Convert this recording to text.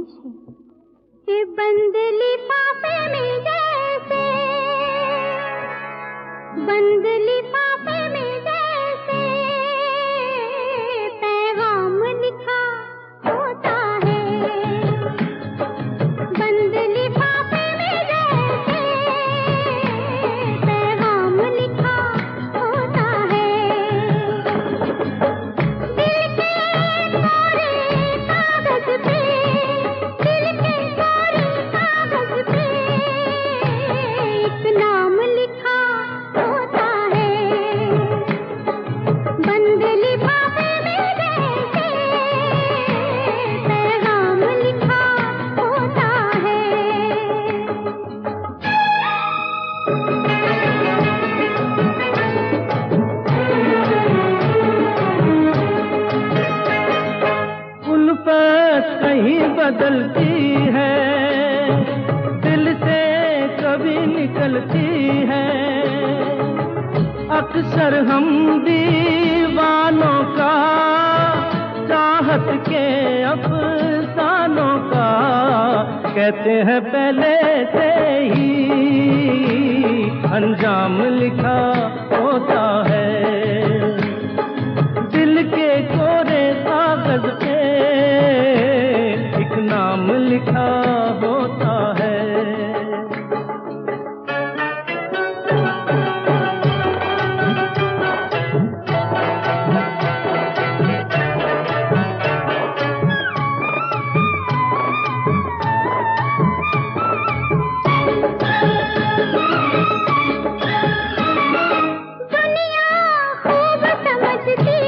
मुझे कि बंद लिफाफे में जैसे, बंद लिफाफे में जैसे पैगाम लिखा होता है, बंद लिफाफे में जैसे पैगाम लिखा होता है। दिल के कोरे कागज पे, दिल के कोरे कागज पे एक नाम लिखा होता है, बंद लिफाफे में जैसे पैगाम लिखा होता है। उल्फत कहीं बदलती है, दिल से कभी निकलती है। अक्सर हम दीवानों का, चाहत के अफसानों का कहते हैं पहले से ही अंजाम लिखा होता है। दिल के कोरे कागज पे एक नाम लिखा होता है। दुनिया खूब समझती